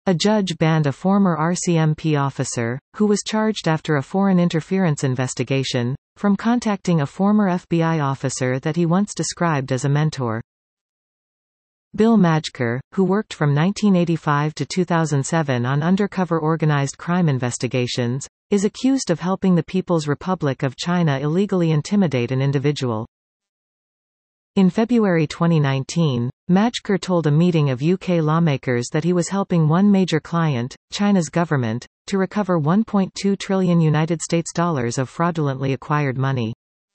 A judge banned a former RCMP officer, who was charged after a foreign interference investigation, from contacting a former FBI officer that he once described as a mentor. Bill Majker, who worked from 1985 to 2007 on undercover organized crime investigations, is accused of helping the People's Republic of China illegally intimidate an individual. In February 2019, Majker told a meeting of UK lawmakers that he was helping one major client, China's government, to recover $1.2 trillion United States dollars of fraudulently acquired money.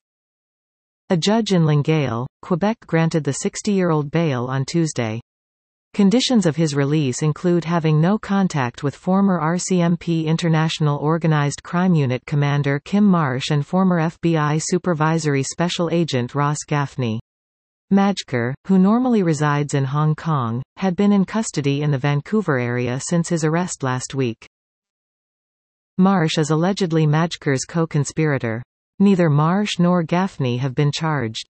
A judge in Longueuil, Quebec granted the 60-year-old bail on Tuesday. Conditions of his release include having no contact with former RCMP International Organized Crime Unit Commander Kim Marsh and former FBI Supervisory Special Agent Ross Gaffney. Majker, who normally resides in Hong Kong, had been in custody in the Vancouver area since his arrest last week. Marsh is allegedly Majker's co-conspirator. Neither Marsh nor Gaffney have been charged.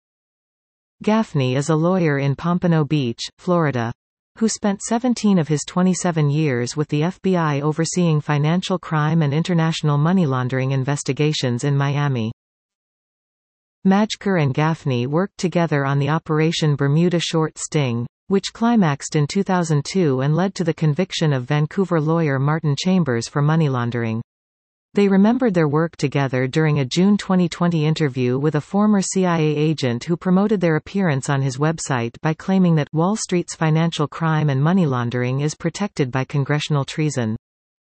Gaffney is a lawyer in Pompano Beach, Florida, who spent 17 of his 27 years with the FBI overseeing financial crime and international money laundering investigations in Miami. Majker and Gaffney worked together on the Operation Bermuda Short Sting, which climaxed in 2002 and led to the conviction of Vancouver lawyer Martin Chambers for money laundering. They remembered their work together during a June 2020 interview with a former CIA agent who promoted their appearance on his website by claiming that Wall Street's financial crime and money laundering is protected by congressional treason.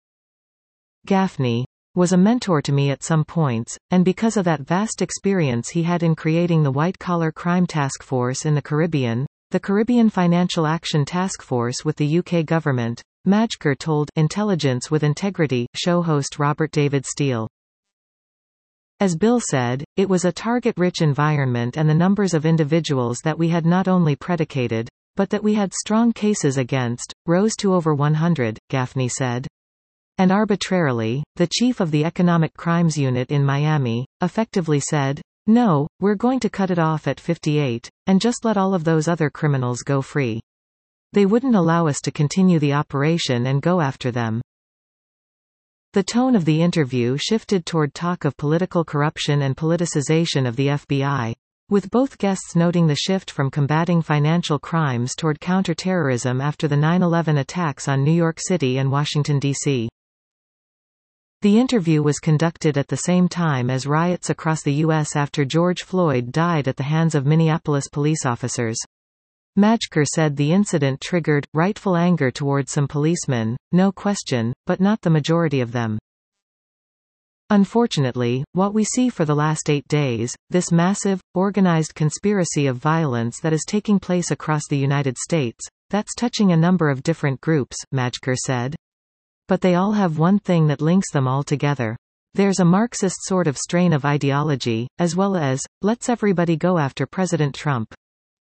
Gaffney was a mentor to me at some points, and because of that vast experience he had in creating the White-Collar Crime Task Force in the Caribbean, the Caribbean Financial Action Task Force with the UK government, Majker told Intelligence with Integrity show host Robert David Steele. As Bill said, it was a target-rich environment and the numbers of individuals that we had not only predicated, but that we had strong cases against, rose to over 100, Gaffney said. And arbitrarily, the chief of the Economic Crimes Unit in Miami, effectively said, "No, we're going to cut it off at 58, and just let all of those other criminals go free. They wouldn't allow us to continue the operation and go after them." The tone of the interview shifted toward talk of political corruption and politicization of the FBI, with both guests noting the shift from combating financial crimes toward counterterrorism after the 9/11 attacks on New York City and Washington, D.C. The interview was conducted at the same time as riots across the U.S. after George Floyd died at the hands of Minneapolis police officers. Majker said the incident triggered rightful anger towards some policemen, no question, but not the majority of them. Unfortunately, what we see for the last 8 days, this massive, organized conspiracy of violence that is taking place across the United States, that's touching a number of different groups, Majker said. But they all have one thing that links them all together. There's a Marxist sort of strain of ideology, as well as, let's everybody go after President Trump.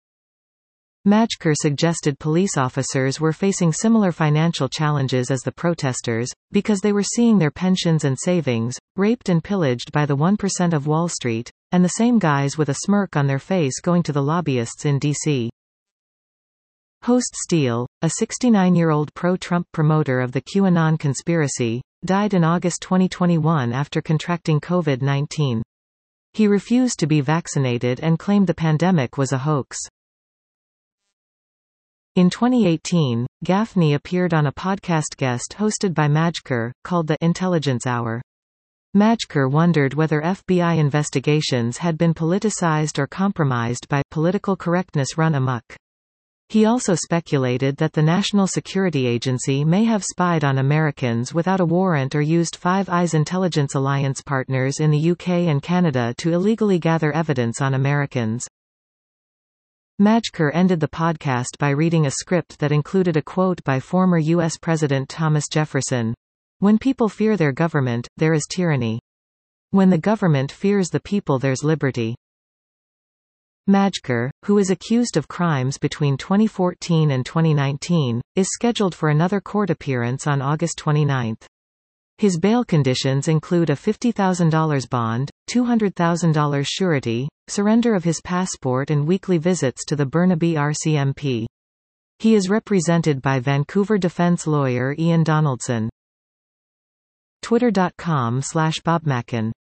Majker suggested police officers were facing similar financial challenges as the protesters, because they were seeing their pensions and savings raped and pillaged by the 1% of Wall Street, and the same guys with a smirk on their face going to the lobbyists in D.C. Host Steele, a 69-year-old pro-Trump promoter of the QAnon conspiracy, died in August 2021 after contracting COVID-19. He refused to be vaccinated and claimed the pandemic was a hoax. In 2018, Gaffney appeared on a podcast guest hosted by Majker, called The Intelligence Hour. Majker wondered whether FBI investigations had been politicized or compromised by political correctness run amok. He also speculated that the National Security Agency may have spied on Americans without a warrant or used Five Eyes intelligence alliance partners in the UK and Canada to illegally gather evidence on Americans. Majker ended the podcast by reading a script that included a quote by former U.S. President Thomas Jefferson. "When people fear their government, there is tyranny. When the government fears the people, there's liberty." Majker, who is accused of crimes between 2014 and 2019, is scheduled for another court appearance on August 29. His bail conditions include a $50,000 bond, $200,000 surety, surrender of his passport and weekly visits to the Burnaby RCMP. He is represented by Vancouver defense lawyer Ian Donaldson. Twitter.com/BobMackin